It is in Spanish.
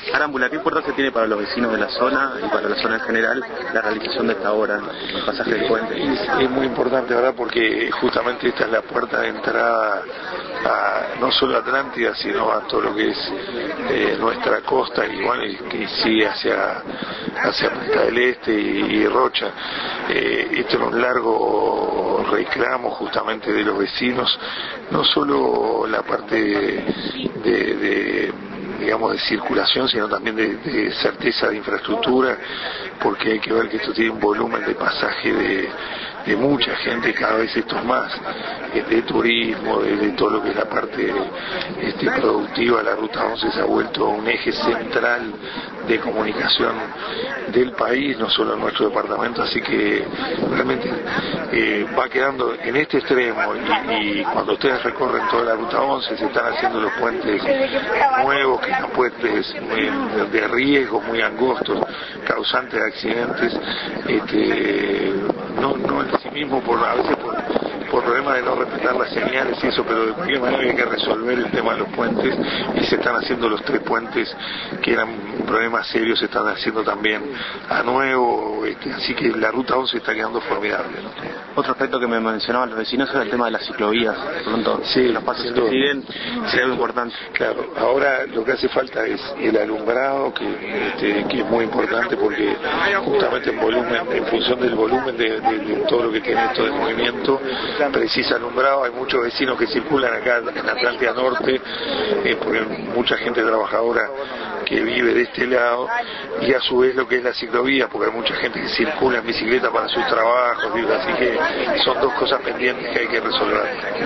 Arámbula, ¿qué importancia tiene para los vecinos de la zona y para la zona en general la realización de esta obra, el pasaje del puente? Es muy importante, ¿verdad? Porque justamente esta es la puerta de entrada no solo a Atlántida, sino a todo lo que es nuestra costa y bueno, que sigue hacia Punta del Este y Rocha. Esto es un largo reclamo justamente de los vecinos, no solo la parte digamos de circulación, sino también de certeza de infraestructura, porque hay que ver que esto tiene un volumen de pasaje de mucha gente, cada vez esto es más, de turismo, de todo lo que es la parte productiva. La Ruta 11 se ha vuelto un eje central de comunicación del país, no solo en nuestro departamento, así que realmente va quedando en este extremo y cuando ustedes recorren toda la Ruta 11 se están haciendo los puentes nuevos, que son puentes de riesgo, muy angostos, causantes de accidentes, no en sí mismo, a veces por problemas de no respetar las señales y eso, pero de cualquier manera hay que resolver el tema de los puentes y se están haciendo los 3 puentes que eran problemas serios, se están haciendo también a nuevo, así que la Ruta 11 está quedando formidable, ¿no? Otro aspecto que me mencionaban los vecinos era el tema de las ciclovías. Pronto, sí, los pasos que siguen, sería algo importante. Claro, ahora lo que hace falta es el alumbrado, que es muy importante porque justamente en función del volumen de todo lo que tiene esto de movimiento, precisa alumbrado. Hay muchos vecinos que circulan acá en Atlántida Norte, porque hay mucha gente trabajadora que vive de este lado, y a su vez lo que es la ciclovía, porque hay mucha gente que circula en bicicleta para sus trabajos, así que son 2 cosas pendientes que hay que resolver.